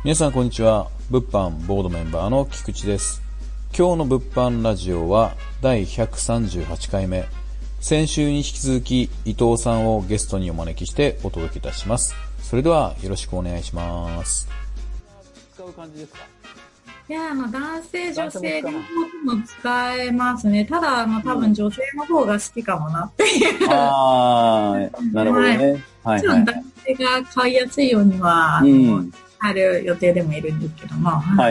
皆さんこんにちは。物販ボードメンバーの菊池です。今日の物販ラジオは第138回目。先週に引き続き伊藤さんをゲストにお招きしてお届けいたします。それではよろしくお願いします。使う感じですか？ いや、男性、女性両方とも使えますね。ただ、多分女性の方が好きかもなっていう。 ああ、なるほどね。 もちろん男性が買いやすいようには、ある予定でもいるんですけども。 はい。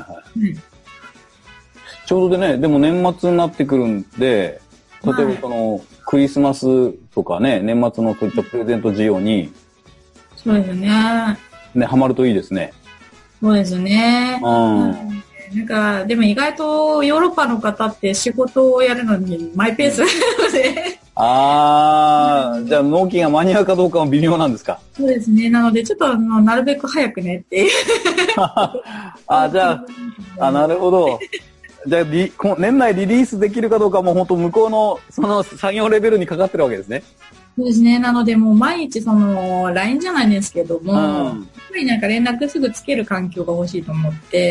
ちょうどでね、でも年末になってくるんで、例えばその、クリスマスとかね、年末のそういったプレゼント需要に、 そうですね。 ね、ハマるといいですね。 そうですね。でも意外とヨーロッパの方って仕事をやるのにマイペースなので。 じゃあ納期が間に合うかどうかも微妙なんですか？ そうですね。なのでちょっとなるべく早くねっていう。 なるほど。じゃあ年内リリースできるかどうかも本当向こうのその作業レベルにかかってるわけですね。 そうですね。なのでもう毎日LINE じゃないんですけども、やっぱり連絡すぐつける環境が欲しいと思って、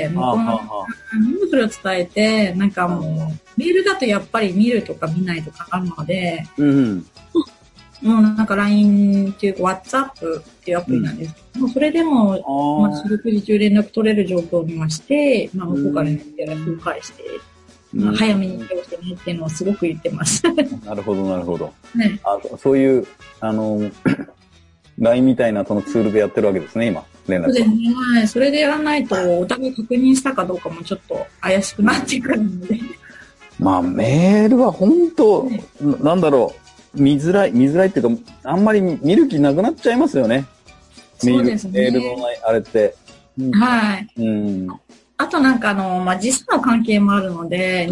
それを伝えて、もう、メールだとやっぱり見るとか見ないとかあるので、もうLINE っていうか WhatsApp っていうアプリなんですけども、それでも、四六時中連絡取れる状況にはして、向こうから連絡返して、早めに対応してねっていうのをすごく言ってます。 なるほど。ね、そういう、LINE みたいなそのツールでやってるわけですね、今、連絡は。 そうですね。はい。それでやらないと、お互い確認したかどうかもちょっと怪しくなってくるので。 メールは本当、見づらいっていうか、あんまり見る気なくなっちゃいますよね。 そうですね。 メールのあれって。 はい。あと時差の関係もあるので、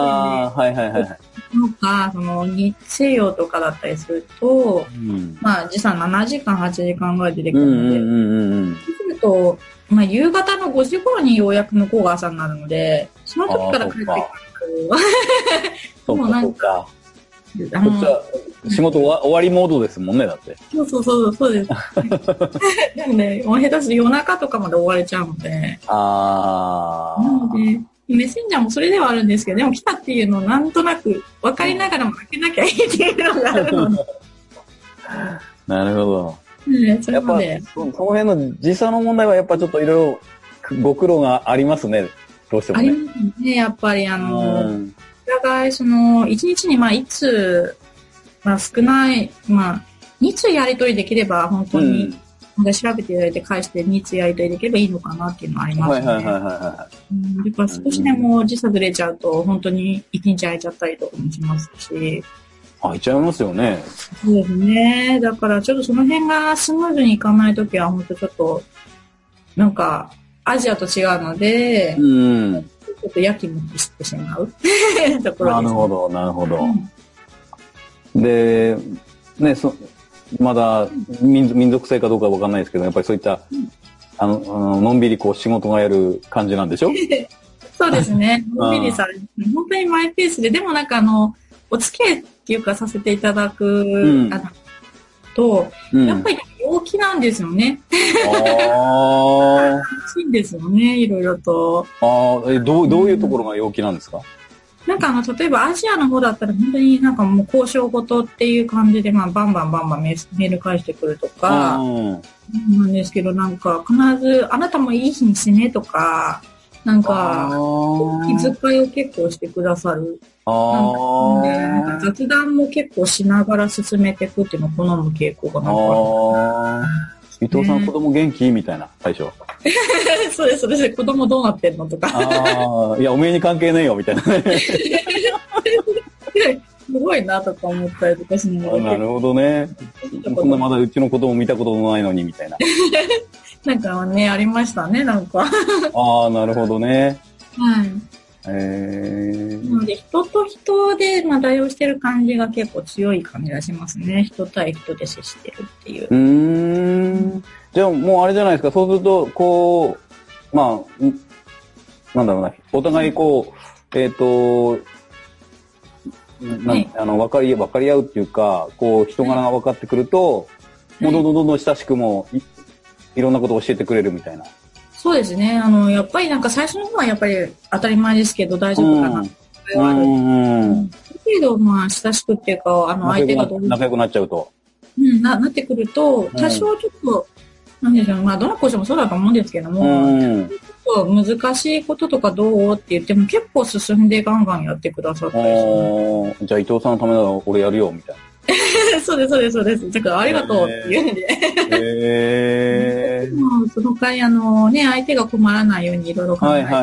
西洋とかだったりすると、時差7時間、8時間ぐらいでできるので、そうすると、夕方の5時頃にようやく向こうが朝になるので、その時から帰ってくると、もうこっちは仕事終わりモードですもんね、だって。 そうです。でもね、下手すると夜中とかまで終われちゃうので。なので、メッセンジャーもそれではあるんですけど、でも来たっていうのをなんとなく分かりながらも開けなきゃいいっていうのがあるので。 なるほど。やっぱその辺の時差の問題はやっぱちょっといろいろご苦労がありますね、どうしてもね。 ありますね、やっぱりお互い一日にいつ、少ない、2通やり取りできれば本当に、調べていただいて返して2通やり取りできればいいのかなっていうのはありますね。やっぱ少しでも時差ずれちゃうと本当に1日空いちゃったりとかもしますし。 空いちゃいますよね。 そうですね。だからちょっとその辺がスムーズにいかないときは本当ちょっと、アジアと違うので、ちょっとやきもきしてしまうところです、ね。 なるほど。で、ね、まだ民族性かどうかわかんないですけど、やっぱりそういった、のんびり仕事がやる感じなんでしょ？ そうですね。のんびりされて、本当にマイペースで、でもお付き合いっていうかさせていただく、と、やっぱり陽気なんですよね。楽しいんですよね、いろいろと。 どういうところが陽気なんですか？ 例えばアジアの方だったら本当にもう交渉事っていう感じで、バンバンメール返してくるとか、なんですけど、必ずあなたもいい日にしねとか、気遣いを結構してくださる。雑談も結構しながら進めていくっていうのを好む傾向が伊藤さん、子供元気みたいな、最初。 そうです。子供どうなってんのとか。 いや、おめえに関係ねえよ、みたいなね。 すごいなとか思ったりとかしながら。 なるほどね。そんなまだうちの子供見たこともないのに、みたいな。 ありましたね、 なるほどね。 はい。なので、人と人で、対応してる感じが結構強い感じがしますね。人対人で接してるっていう。 じゃあ、もうあれじゃないですか。そうすると、お互い分かり合うっていうか、人柄が分かってくると、もうどんどん親しくもいろんなことを教えてくれるみたいな。 そうですね。やっぱりなんか最初の方はやっぱり当たり前ですけど大丈夫かな。あるけど、まあ、親しくっていうか、相手がどう仲良くなっちゃうと。 なってくると、多少ちょっと、なんでしょう、まあ、どの講師もそうだと思うんですけども、ちょっと難しいこととかどうって言っても結構進んでガンガンやってくださったりする。 じゃあ伊藤さんのためなら俺やるよ、みたいな。 そうです、そうです、そうです。だからありがとうって言うんで。その代わり相手が困らないようにいろいろ考えて。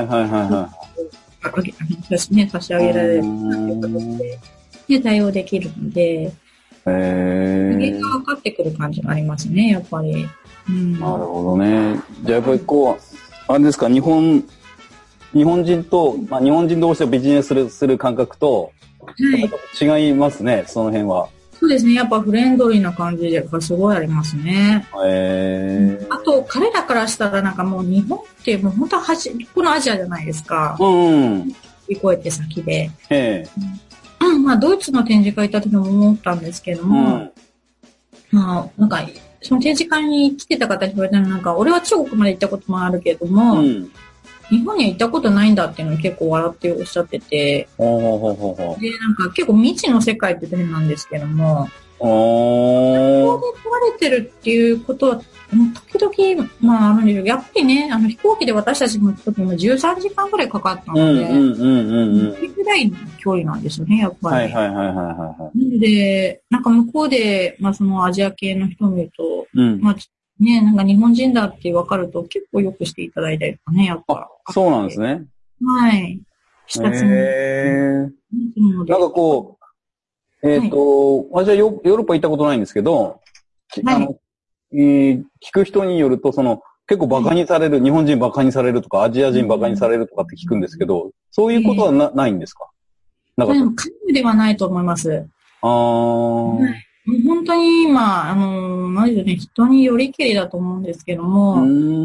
差し上げられるで対応できるので、原因が分かってくる感じがありますね、やっぱり。 なるほどね。じゃあやっぱりあれですか、日本人と、まあ、日本人同士でビジネスする感覚と、違いますね、その辺は。そうですね、やっぱフレンドリーな感じがすごいありますね。あと、彼らからしたらなんかもう日本ってもう本当はこのアジアじゃないですか。行こえて先で。まあ、ドイツの展示会行った時も思ったんですけども、まあ、なんか、その展示会に来てた方に言われたのなんか、俺は中国まで行ったこともあるけども、日本には行ったことないんだっていうのを結構笑っておっしゃってて、で、なんか結構未知の世界って変なんですけども、ここで問われてるっていうことは、時々、まあ、あるんですけど、やっぱりね、飛行機で私たちの時も13時間くらいかかったので、それくらいの距離なんですよね、やっぱり。なので、なんか向こうで、まあ、そのアジア系の人を見ると、まあ、ね、なんか日本人だって分かると結構よくしていただいたりとかね、やっぱ。 そうなんですね。 はい。したつもり。 なんかこう、私はヨーロッパ行ったことないんですけど、聞く人によると、結構バカにされる、日本人バカにされるとか、アジア人バカにされるとかって聞くんですけど、そういうことはないんですか？ でも、皆無ではないと思います。本当に今、何でしょうね、人によりけりだと思うんですけども、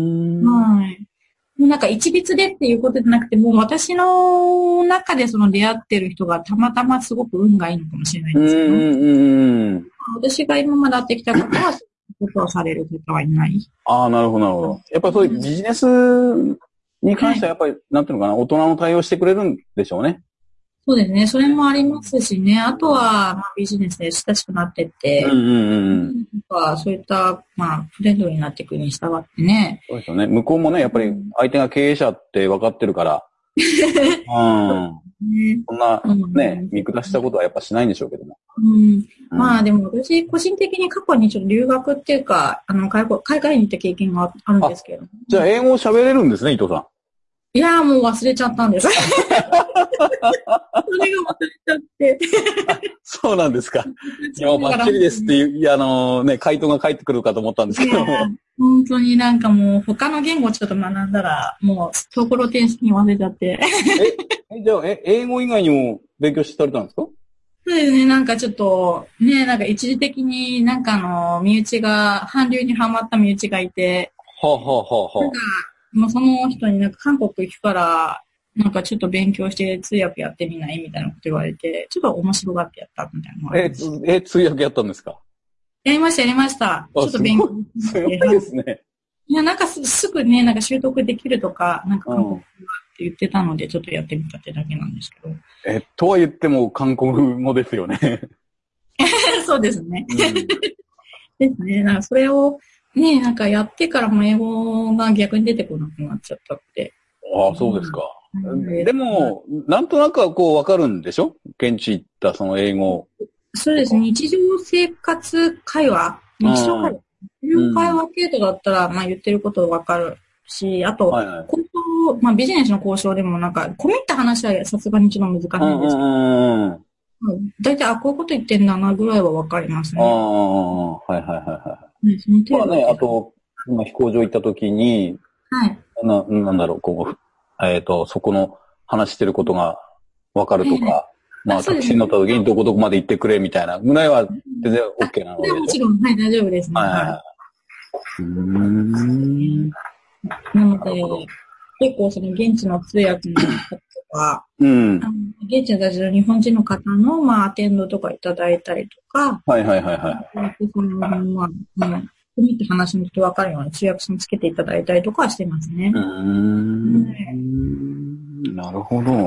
なんか一律でっていうことじゃなくて、もう私の中でその出会ってる人がたまたますごく運がいいのかもしれないんですけど、私が今まで会ってきた方は、そういうことをされる方はいない。 なるほど、なるほど。やっぱりそういうビジネスに関してはやっぱり、なんていうのかな、大人の対応してくれるんでしょうね。 そうですね。それもありますしね。あとは、まあ、ビジネスで親しくなってって、そういった、まあ、フレンドリーになっていくに従ってね。 そうですよね。向こうもね、やっぱり相手が経営者って分かってるから、そんな、ね、見下したことはやっぱしないんでしょうけども。 まあでも私、個人的に過去にちょっと留学っていうか、海外に行った経験があるんですけど。 じゃあ英語を喋れるんですね、伊藤さん。 いやーもう忘れちゃったんです。それが忘れちゃって。 そうなんですか。いや、バッチリですっていう、回答が返ってくるかと思ったんですけども。 本当になんかもう他の言語ちょっと学んだら、もうところてん式に忘れちゃって。 じゃあ、英語以外にも勉強されたんですか？ そうですね、なんかちょっと、ね、なんか一時的になんか身内が、韓流にハマった身内がいて、もうその人になんか韓国行くから、なんかちょっと勉強して通訳やってみないみたいなこと言われて、ちょっと面白がってやったみたいな。 通訳やったんですか？ やりました。ちょっと勉強して。 すごいですね。 いや、なんかすぐね、なんか習得できるとか、なんか韓国語って言ってたので、ちょっとやってみたってだけなんですけど。 とは言っても韓国語ですよね。 そうですね。ですね。なんかそれを、ね、なんかやってからも英語が逆に出てこなくなっちゃったって。 そうですか。でも、なんとなくはこうわかるんでしょ？現地行ったその英語。 そうですね。日常生活会話日常会話系統だったら、まあ言ってることわかるし、あと、交渉、まあビジネスの交渉でもなんか、込み入った話はさすがにちょっと難しいんですけど。大体、こういうこと言ってんだなぐらいはわかりますね。 まあね、あと、今飛行場行った時に、なんだろう、そこの話してることがわかるとか、まあ、タクシーに乗った時にどこまで行ってくれみたいなぐらいは全然 OK なので。 もちろん、大丈夫ですね。なので、結構その現地の通訳の方とか、現地の日本人の方の、まあ、アテンドとかいただいたりとか、 見て話のと分かるように通訳さんつけていただいたりとかはしてますね。 なるほど。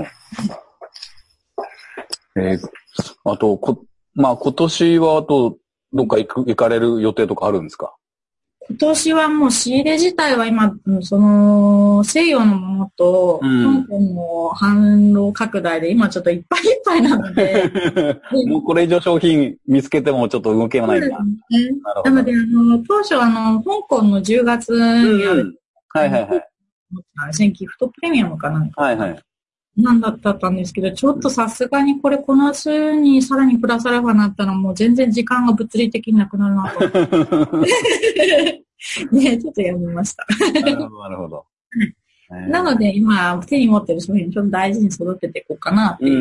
あと、今年はどっか行かれる予定とかあるんですか？ 今年はもう仕入れ自体は今、西洋のものと、香港の販路拡大で今ちょっといっぱいいっぱいなので。 もうこれ以上商品見つけてもちょっと動けないんだ。 なので、当初香港の10月にある、新ギフトプレミアムかなんか。なんだったんですけど、ちょっとさすがにこの週にさらにプラスアルファになったらもう全然時間が物理的になくなるなと。ね、ちょっとやめました。 なるほど。 なので今手に持ってる商品ちょっと大事に育てていこうかなっていう。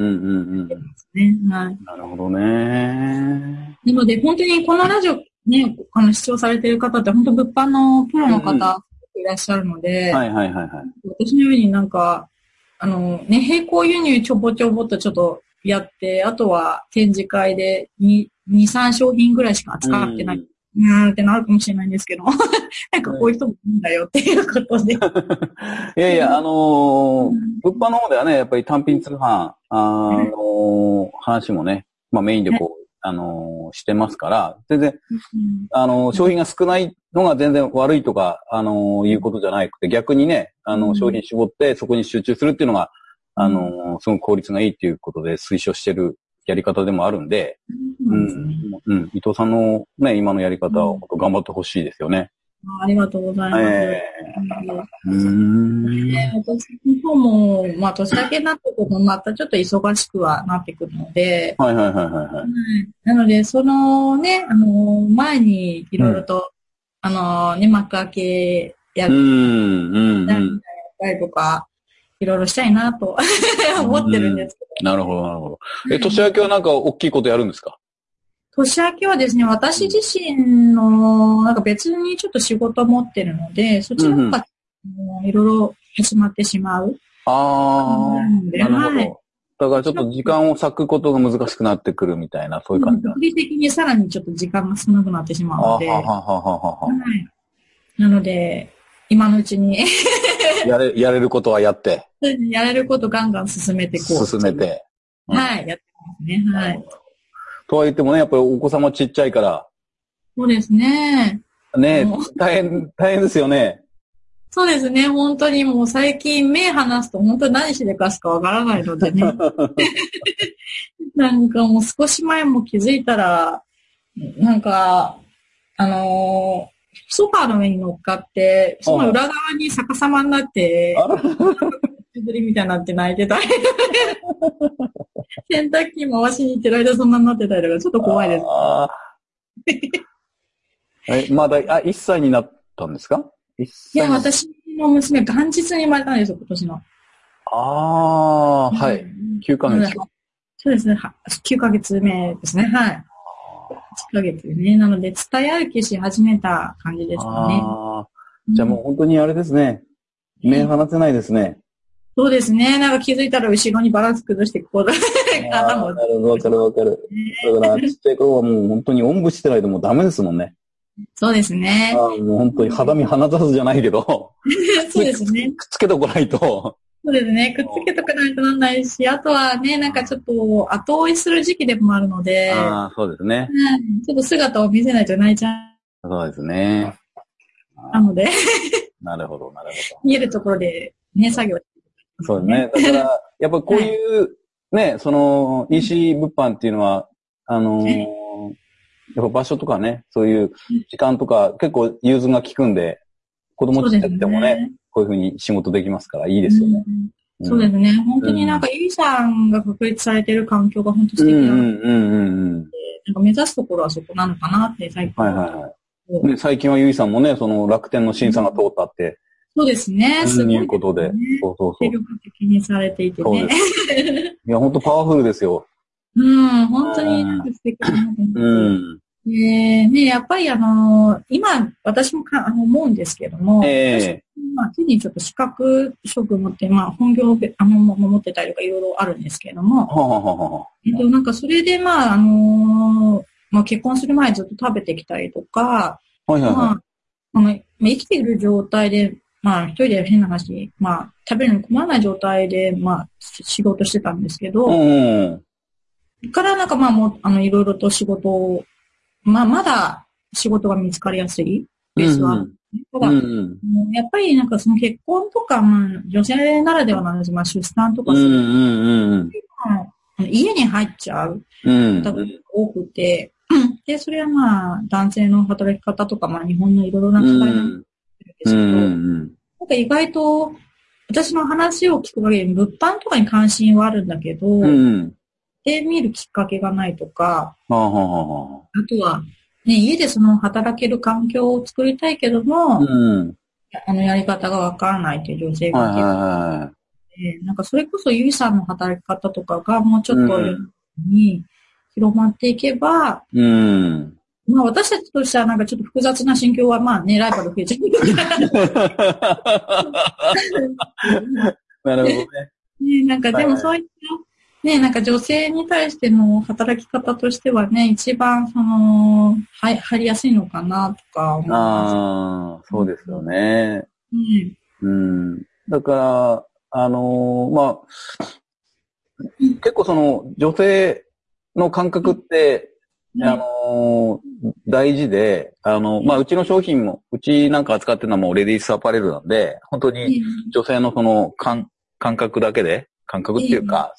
なるほどね。 なので本当にこのラジオね、視聴されている方って本当物販のプロの方いらっしゃるので、私のようになんか、並行輸入ちょぼちょぼっとちょっとやって、あとは展示会で2、3商品ぐらいしか扱ってない。ってなるかもしれないんですけど、なんかこういう人もいるんだよっていうことで。 いやいや、物販の方ではね、やっぱり単品通販、話もね、メインでしてますから、全然、商品が少ないのが全然悪いとか、いうことじゃなくて、逆にね、商品絞ってそこに集中するっていうのが、すごく効率がいいっていうことで推奨してるやり方でもあるんで、伊藤さんのね、今のやり方を頑張ってほしいですよね。 ありがとうございます。私の方も、年明けになってくるとまたちょっと忙しくはなってくるので、なので、前にいろいろと、幕開けやるとか、いろいろしたいなと思ってるんですけど。 なるほど、なるほど。年明けはなんか大きいことやるんですか？ 年明けはですね、私自身の、なんか別にちょっと仕事を持ってるので、そっちの方が、いろいろ始まってしまう。 なるほど。だからちょっと時間を割くことが難しくなってくるみたいな、そういう感じなんですか？ 物理的にさらにちょっと時間が少なくなってしまうので。なので、今のうちにやれることはやって。 やれることガンガン進めていこう。 進めて。 やってますね。 とは言ってもね、やっぱりお子様ちっちゃいから。 そうですね。 大変ですよね。 そうですね。本当にもう最近目離すと本当に何しでかすかわからないのでね。なんかもう少し前も気づいたら、なんか、ソファーの上に乗っかって、その裏側に逆さまになって、みたいになって泣いてたり。洗濯機回しに行ってる間そんなになってたりとか、ちょっと怖いです。 まだ、1歳になったんですか？ いや、私の娘、元日に生まれたんですよ、今年の。 はい。9ヶ月。 そうですね。9ヶ月目ですね。はい。8ヶ月ね。なので、伝え歩きし始めた感じですかね。 じゃあもう本当にあれですね。目離せないですね。 そうですね。なんか気づいたら後ろにバランス崩して、こうだ。 わかる。だから、ちっちゃい頃はもう本当におんぶしてないともうダメですもんね。 そうですね。 もう本当に肌身離さずじゃないけど。 そうですね。 くっつけとかないと。 そうですね。くっつけとかないとなんないし、あとはね、なんかちょっと後追いする時期でもあるので。 そうですね。 ちょっと姿を見せないと泣いちゃう。 そうですね。 なので。 なるほど。 見えるところでね、作業。 そうですね。だから、やっぱこういう、ね、EC 物販っていうのは、やっぱ場所とかね、そういう時間とか結構融通が効くんで、子供ちっちゃくてもね、こういうふうに仕事できますからいいですよね。 そうですね。本当になんかゆいさんが確立されている環境が本当素敵なので、なんか目指すところはそこなのかなって最近。 最近はゆいさんもね、楽天の審査が通ったって。 そうですね。 すごい。いうことで。そう。 精力的にされていてね。 いや、本当パワフルですよ。 本当になんか素敵だなと思って。ね、やっぱり今、私も思うんですけども、手にちょっと資格職持って、本業も持ってたりとかいろいろあるんですけども、なんかそれで結婚する前ずっと食べてきたりとか、 はいはいはい。 生きている状態で、一人で変な話、食べるのに困らない状態で、仕事してたんですけど、からなんかもう、いろいろと仕事を、まだ仕事が見つかりやすいベースはある。ただ、やっぱりなんかその結婚とか、女性ならではなんです。出産とかする。家に入っちゃう方が多くて、で、それは男性の働き方とか、日本のいろいろな課題なんですけど、なんか意外と、私の話を聞く限り、物販とかに関心はあるんだけど、で、見るきっかけがないとか、あとは、ね、家でその働ける環境を作りたいけども、やり方がわからないという女性が結構なんかそれこそゆいさんの働き方とかがもうちょっとに広まっていけば、私たちとしてはなんかちょっと複雑な心境はライバル増えちゃう。 なるほどね。 なんかでもそういったね、なんか女性に対しての働き方としてはね、一番入りやすいのかなとか思います。 そうですよね。だから、結構その女性の感覚って、大事で、うちの商品も、うちなんか扱ってるのはもうレディースアパレルなんで、本当に女性のその感覚だけで、感覚っていうか、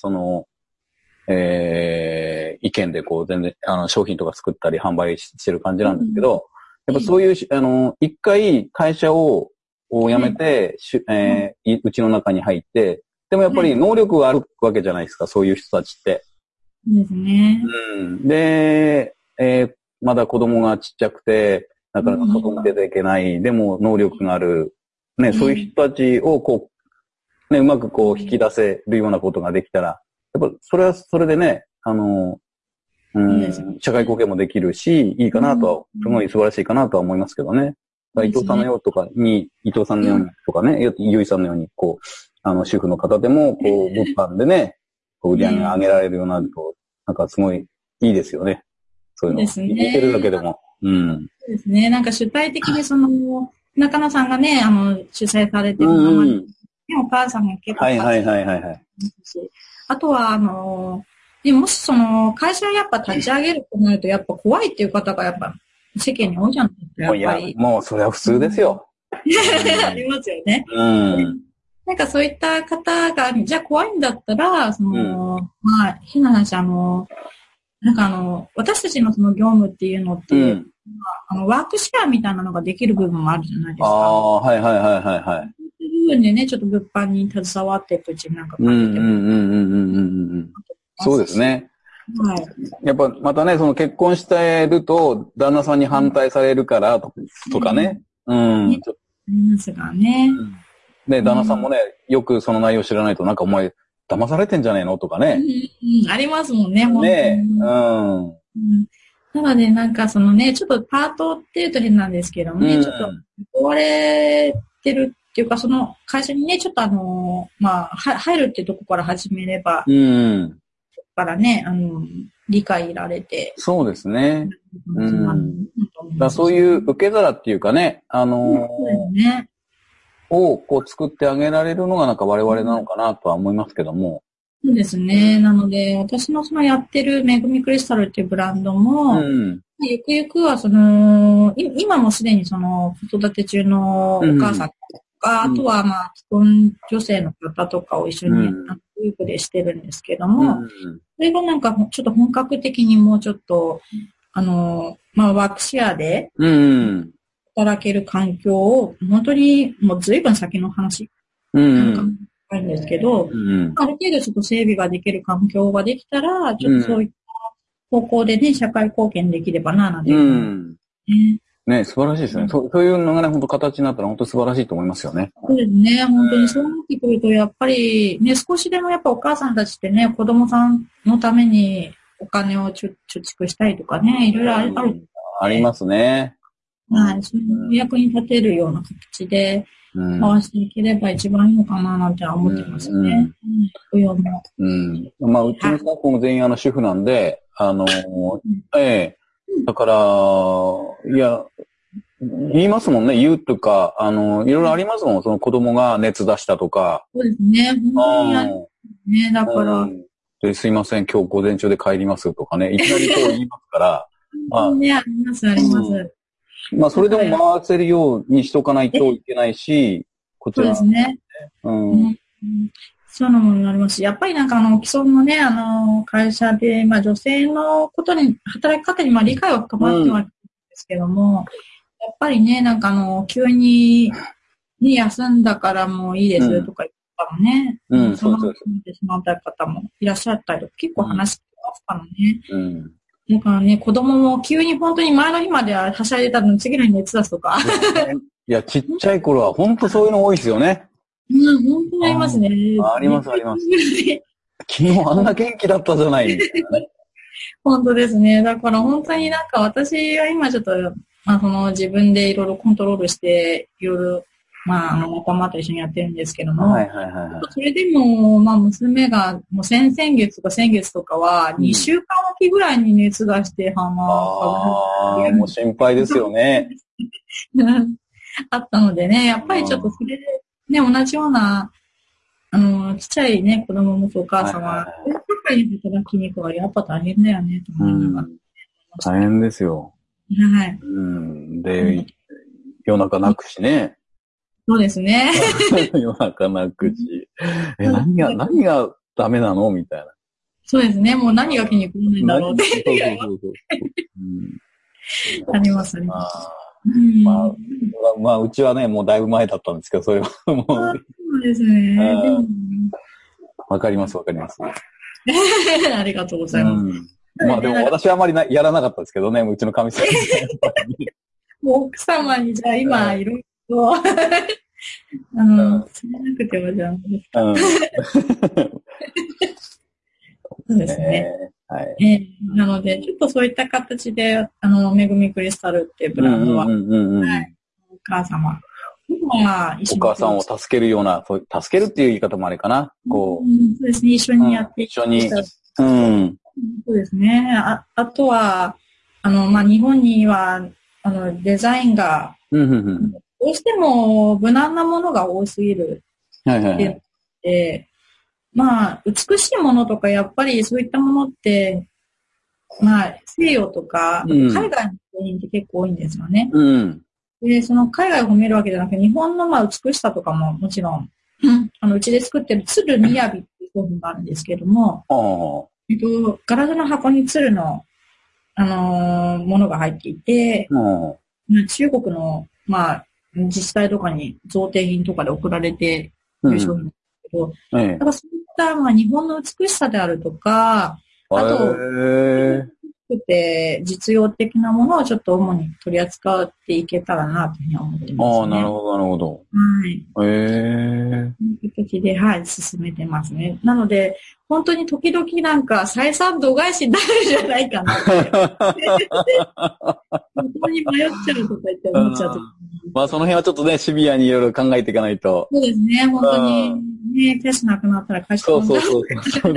意見でこう全然、商品とか作ったり販売してる感じなんですけど、やっぱそういう、一回会社を辞めて、うちの中に入って、でもやっぱり能力があるわけじゃないですか、そういう人たちって。 ですね。 で、まだ子供がちっちゃくて、なかなか外に出ていけない、でも能力がある、ね、そういう人たちをこう、ね、うまくこう引き出せるようなことができたら、やっぱそれはそれでね、社会貢献もできるし、いいかなとは、すごい素晴らしいかなとは思いますけどね。伊藤さんのようとかに、伊藤さんのようにとかね、ゆいさんのように、こう、主婦の方でも、こう、物販でね、売り上げが上げられるようになると、なんかすごいいいですよね。そういうの。 ですね。 見てるだけでも。 そうですね。なんか主体的に中野さんがね、主催されてるママに、お母さんが結構あとは、もし会社やっぱ立ち上げるとなると、やっぱ怖いっていう方がやっぱ世間に多いじゃないですか、やっぱり。 もうそれは普通ですよ。 ありますよね。なんかそういった方が、じゃあ怖いんだったら、変な話、なんか私たちのその業務っていうのって、ワークシェアみたいなのができる部分もあるじゃないですか。そういう部分でね、ちょっと物販に携わっていくうちになんかそうですね。やっぱまたね、その結婚してると、旦那さんに反対されるからとかね。 ですがね。 で、旦那さんもね、よくその内容知らないと、なんかお前、騙されてんじゃねえのとかね。 ありますもんね、本当に。 ねなので、なんかちょっとパートって言うと変なんですけどもね、ちょっと、追われてるっていうか、その会社にね、ちょっと入るっていうところから始めれば、そこからね、理解得られて。 そうですね。そういう受け皿っていうかね、をこう作ってあげられるのがなんか我々なのかなとは思いますけども。 そうですね。なので、私のやってるめぐみクリスタルっていうブランドも、ゆくゆくは今もすでに子育て中のお母さんとか、あとは既婚女性の方とかを一緒にグループでしてるんですけども、それがなんかちょっと本格的にもうちょっと、ワークシェアで、働ける環境を、本当にもう随分先の話。あるんですけど、ある程度ちょっと整備ができる環境ができたら、ちょっとそういった方向でね、社会貢献できればな、なんてね、素晴らしいですね。そういうのがね、本当形になったら本当素晴らしいと思いますよね。 そうですね。本当にそうなってくると、やっぱりね、少しでもやっぱお母さんたちってね、子供さんのためにお金を貯蓄したりとかね、いろいろある。 ありますね。 はい。その役に立てるような形で、回していければ一番いいのかななんて思ってますね。うちのスタッフも全員主婦なんで、だから、いや、 言いますもんね。言うとか、いろいろありますもん。その子供が熱出したとか。 そうですね。本当にあるね。だから、 で、すいません、今日午前中で帰りますとかね。いきなりそう言いますから。 まあ、ね、あります、あります。 まあ、それでも回せるようにしとかないといけないし、こちら。 そうですね。そういうのもありますし、やっぱりなんか既存のね、会社で、まあ女性のことに、働き方にまあ理解は深まってはいるんですけども、やっぱりね、なんか急に、ね、休んだからもういいですとか言ったらね、そのまま休んでしまった方もいらっしゃったりとか、結構話してますからね。だからね、子供も急に本当に前の日までははしゃいでたのに次の日熱出すとか。 いや、ちっちゃい頃は本当そういうの多いですよね。 本当にありますね。 あります、あります。昨日あんな元気だったじゃない。 本当ですね。だから本当になんか私は今ちょっと、まあ自分でいろいろコントロールして、いろいろ、まあ仲間と一緒にやってるんですけども、それでも、まあ娘が、もう先月とか先月とかは、2週間おきぐらいに熱出して鼻が。 もう心配ですよね。 あったのでね、やっぱりちょっとそれで、ね、同じような、ちっちゃいね、子供もお母様、社会に働きに行くはやっぱ大変だよね、と思いながら。 大変ですよ。 はい。 で、夜中泣くしね。 そうですね。 夜中泣くし。何がダメなのみたいな。 そうですね。もう何が気に食わないんだろうって。あります、あります。 まあ、うちはね、もうだいぶ前だったんですけど、それはもう。 そうですね。 わかります、わかります。 ありがとうございます。 まあでも私はあまりやらなかったですけどね、うちの神様。 もう奥様にじゃあ今いろいろ、伝えなくてはじゃあ、そうですね。 はい。 なので、ちょっとそういった形で、めぐみクリスタルっていうブランドは、お母様。 お母さんを助けるような、助けるっていう言い方もあれかな。 そうですね、一緒にやって一緒に。 そうですね。あとは、まあ、日本には、デザインが、どうしても無難なものが多すぎる。まあ、美しいものとか、やっぱりそういったものって、まあ、西洋とか、海外の製品って結構多いんですよね。で、その海外を褒めるわけじゃなくて、日本のまあ美しさとかももちろん、うちで作ってる鶴みやびっていう商品があるんですけども、ガラスの箱に鶴の、ものが入っていて、中国の、まあ、自治体とかに贈呈品とかで送られている商品なんですけど、だからそういった、まあ、日本の美しさであるとか、あと、実用的なものをちょっと主に取り扱っていけたらなというふうに思ってますね。 なるほど、なるほど。 はい。そういう形で、はい、進めてますね。なので、本当に時々なんか採算度外視になるんじゃないかなって。本当に迷っちゃうとか言って思っちゃうと。 まあその辺はちょっとね、シビアにいろいろ考えていかないと。 そうですね、本当にね、キャッシュなくなったら貸し込んじゃう。 そう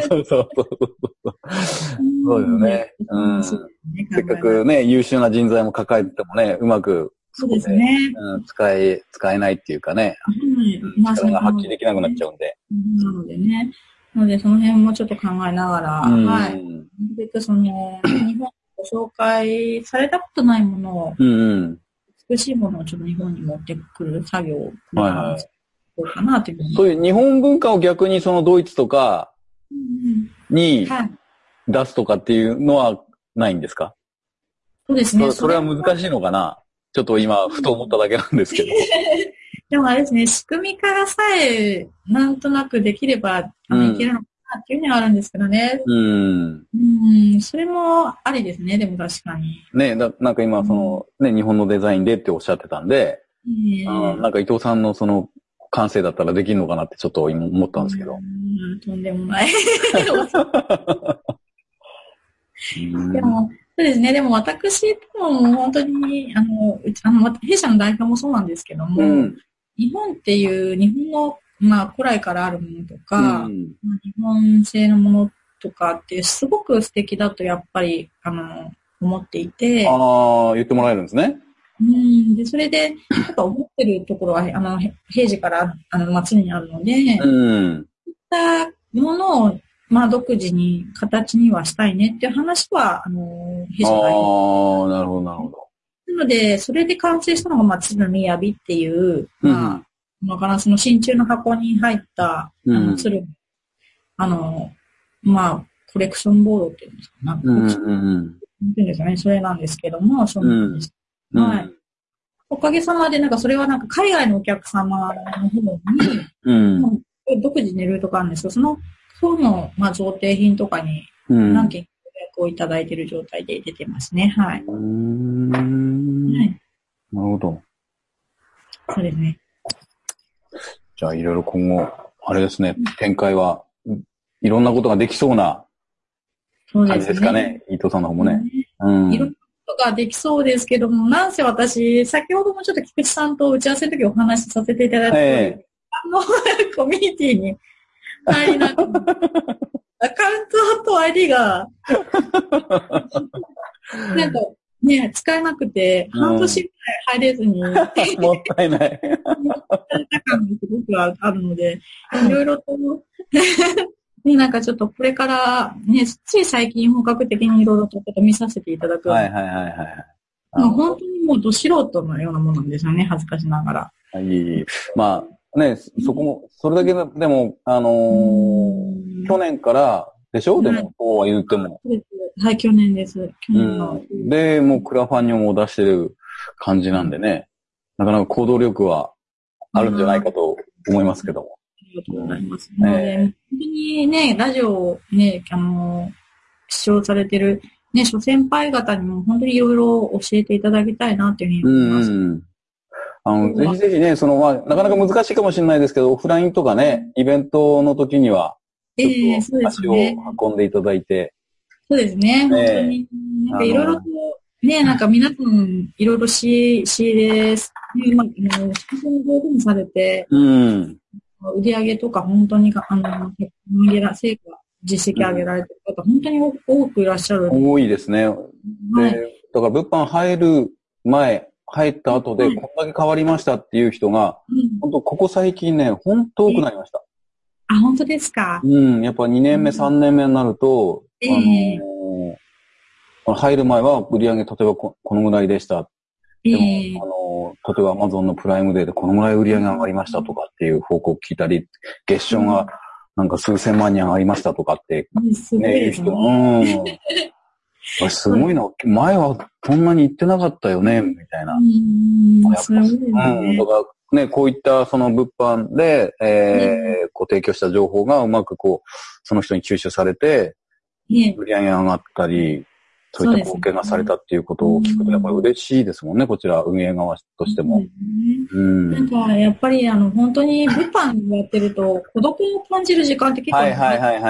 ですね。せっかくね、優秀な人材も抱えててもね、うまくそうですね。 使えないっていうかね、力が発揮できなくなっちゃうんで。 なのでね。なので、その辺もちょっと考えながら、はい。日本ご紹介されたことないものを、美しいものをちょっと日本に持ってくる作業を、どうかなというふうに。 そういう日本文化を逆にそのドイツとかに出すとかっていうのはないんですか？ そうですね。 それは難しいのかな？ちょっと今、ふと思っただけなんですけど。 でもあれですね、仕組みからさえ、なんとなくできれば、いけるのかなっていうのはあるんですけどね。それもありですね、でも確かに。 ね、なんか今、日本のデザインでっておっしゃってたんで、なんか伊藤さんのその、感性だったらできるのかなってちょっと今思ったんですけど。 とんでもない。でも、そうですね。でも私も本当に、弊社の代表もそうなんですけども、日本っていう、日本の、まあ、古来からあるものとか、日本製のものとかってすごく素敵だとやっぱり、思っていて。 言ってもらえるんですね。 で、それで、やっぱ思ってるところは、平時から、常にあるので、そういったものを、独自に、形にはしたいねっていう話は、弊社があります。 ああ、なるほど、なるほど。 なので、それで完成したのが、鶴みやびっていう、ガラスの真鍮の箱に入った、鶴、コレクションボードっていうんですかね。っていうんですかね。それなんですけども、そうなんです。はい。おかげさまで、それは海外のお客様の方に、独自にルートがあるんですけど、その方の、贈呈品とかに、何件か予約をいただいている状態で出てますね。はい。はい。 なるほど。 そうですね。 じゃあ、いろいろ今後、あれですね、展開はいろんなことができそうな感じですかね。伊藤さんの方もね。 いろんなことができそうですけども、なんせ私、先ほどもちょっと菊池さんと打ち合わせの時お話しさせていただいて、コミュニティに入りながら、アカウントと ID が、使えなくて、半年ぐらい入れずに、もったいない。 感がすごくあるので、いろいろと、ちょっとこれからね、つい最近本格的にいろいろと見させていただく。本当にもうど素人のようなものなんですよね、恥ずかしながら。 そこも、それだけでも、去年からでしょ、でも、そうは言っても。 はい、去年です。 で、もうクラファンにも出してる感じなんでね、なかなか行動力はあるんじゃないかと思いますけども。 ありがとうございます。本当にね、ラジオをね、視聴されてる、ね、諸先輩方にも本当にいろいろ教えていただきたいなっていうふうに思います。 ぜひぜひね、なかなか難しいかもしれないですけど、オフラインとかね、イベントの時には、ちょっと足を運んでいただいて。 そうですね、本当に。いろいろと、ね、皆さん、いろいろ仕入れ、仕組み上手にされて、売り上げとか本当に、成果、実績上げられてる方、本当に多くいらっしゃる。 多いですね。だから物販入る前、入った後で、こんだけ変わりましたっていう人が、本当ここ最近ね、本当多くなりました。 あ、本当ですか。 やっぱ2年目、3年目になると、入る前は売り上げ、例えばこのぐらいでした。でも、例えば Amazon のプライムデーでこのぐらい売り上げ上がりましたとかっていう報告聞いたり、月賞が数千万人上がりましたとかって、 いう人、 すごいな。前はそんなに言ってなかったよね、みたいな。だからね、こういったその物販で、提供した情報がうまくその人に吸収されて、売り上げ上がったり、そういった貢献がされたっていうことを聞くと、やっぱり嬉しいですもんね、こちら、運営側としても。 やっぱり、本当に物販やってると、孤独を感じる時間って結構。 確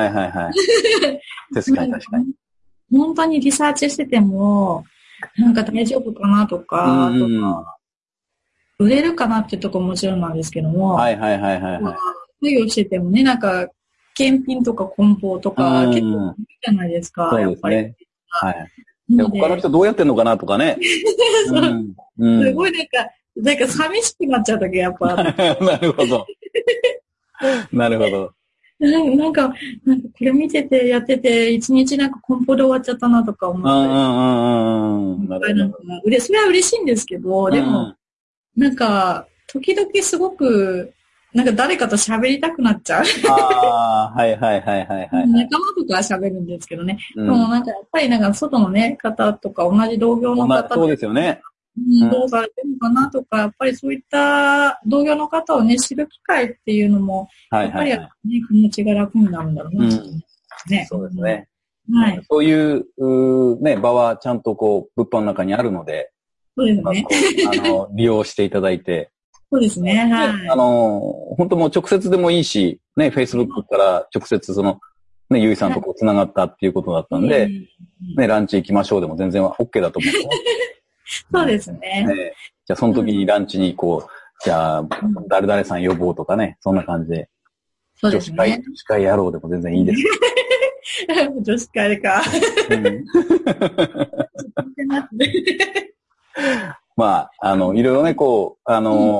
かに。 本当にリサーチしてても、大丈夫かなとか、売れるかなっていうところももちろんなんですけども、作業しててもね、検品とか梱包とか、結構いいじゃないですか、やっぱり。 他の人どうやってんのかなとかね。 すごい寂しくなっちゃうときやっぱ。 なるほど。なるほど。 これ見てて、やってて、一日梱包で終わっちゃったなとか思ったり。それは嬉しいんですけど、でも、時々すごく、誰かと喋りたくなっちゃう。仲間とかは喋るんですけどね。でもやっぱり外のね、方とか同じ同業の方そうですよね。 どうされてるのかなとか、やっぱりそういった同業の方をね、知る機会っていうのも、やっぱり気持ちが楽になるんだろうな。 そうですね。そういうね、場はちゃんと物販の中にあるので、 そうですね。 利用していただいて。 そうですね。 本当もう直接でもいいし、ね、Facebook から直接ね、ゆいさんと繋がったっていうことだったんで、ね、ランチ行きましょうでも全然 OK だと思う。 そうですね。 じゃあその時にランチにじゃあ、誰々さん呼ぼうとかね、そんな感じで。 そうですね。 女子会やろうでも全然いいです。 女子会か。 まあ、いろいろね、こう、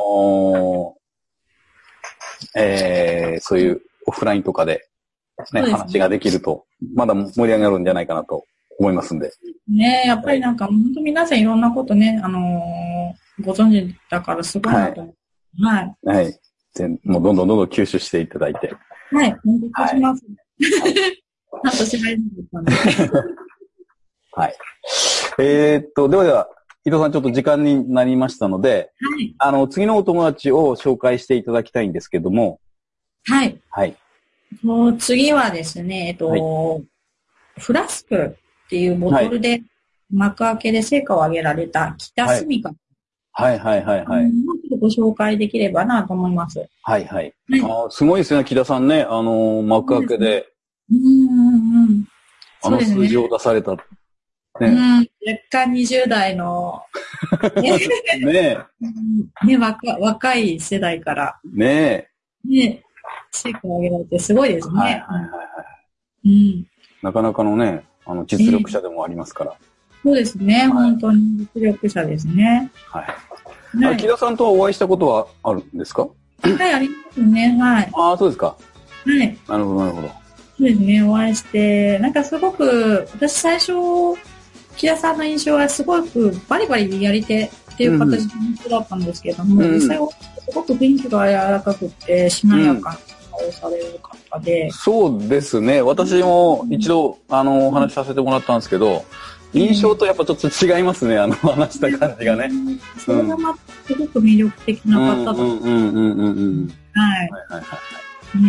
そういうオフラインとかで、ね、話ができると、まだ盛り上がるんじゃないかなと思いますんで。 ね、やっぱりなんか、本当皆さんいろんなことね、ご存知だからすごいなと思う。はい。 はい。もうどんどん吸収していただいて。 はい、本当します。はい、ちゃんとしないんですかね。 はい。では、伊藤さんちょっと時間になりましたので、はい。次のお友達を紹介していただきたいんですけども。 はい。 はい。 次はですね、はい、フラスクっていうボトルで、幕開けで成果を上げられた北隅か。 はいはいはいはい。 ご紹介できればなと思います。 はいはい。すごいですね、木田さんね。幕開けで。数字を出された。ね。 若干20代の、ね若い世代から。ね成果を上げられてすごいですね。はいはいはい。 なかなかのね、実力者でもありますから。 そうですね、本当に実力者ですね。 はい。木田さんとお会いしたことはあるんですか？ はい、ありますね、はい。 ああ、そうですか。 はい。 なるほど、なるほど。 そうですね、お会いして、なんかすごく、私最初、木田さんの印象はすごくバリバリやり手っていう形の印象だったんですけども、実際はすごく雰囲気が柔らかくて、しなやかな顔される方で。 そうですね、私も一度、お話しさせてもらったんですけど、印象とやっぱちょっと違いますね、話した感じがね。 それがまたすごく魅力的な方だと。はい。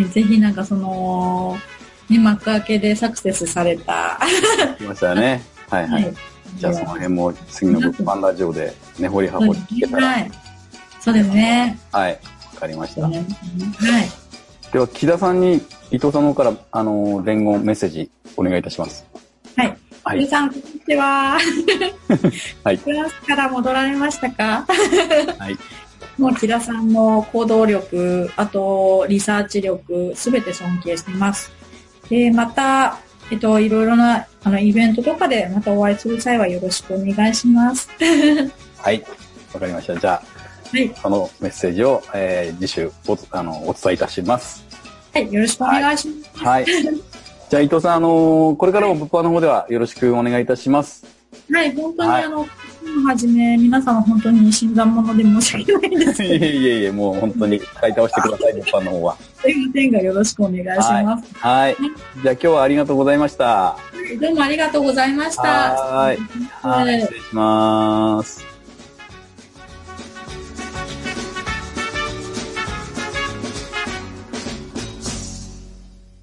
ぜひなんか幕開けでサクセスされた。 来ましたよね。はいはい。じゃあその辺も次の物販ラジオで根掘り葉掘り聞けたら。はい。 そうですね。 はい。わかりました。はい。では、木田さんに伊藤さんの方から、伝言メッセージお願いいたします。 はい。木田さん、こんにちは。はい。フランスから戻られましたか？はい。もう木田さんの行動力、あとリサーチ力、すべて尊敬しています。で、また、いろいろなイベントとかでまたお会いする際はよろしくお願いします。 はい、わかりました。じゃあ、はい、そのメッセージを、次週お伝えいたします。 はい、よろしくお願いします。 はい。じゃあ伊藤さん、これからも物販の方ではよろしくお願いいたします。 はい、本当にはじめ、皆様本当に新参者で申し訳ないんですけど。 いえ、もう本当に買い倒してください、物販の方は。 すいませんが、よろしくお願いします。 はい。じゃあ今日はありがとうございました。 どうもありがとうございました。 はい。失礼します。